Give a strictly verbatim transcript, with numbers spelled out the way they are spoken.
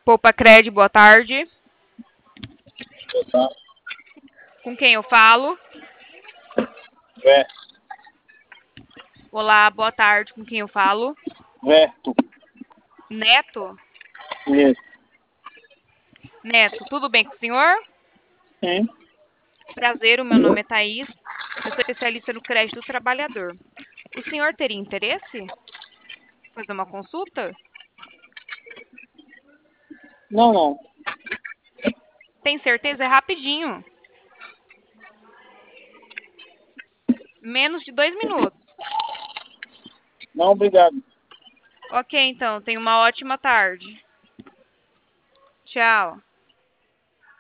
Poupa Cred, boa tarde. Boa tarde. Com quem eu falo? Vé. Olá, boa tarde. Com quem eu falo? Verto. Neto? Isso. Neto, tudo bem com o senhor? Sim. Prazer, o meu nome é Thaís. Eu sou especialista no crédito do trabalhador. O senhor teria interesse? Fazer uma consulta? Não, não. Tem certeza? É rapidinho. Menos de dois minutos. Não, obrigado. Ok, então. Tenha uma ótima tarde. Tchau.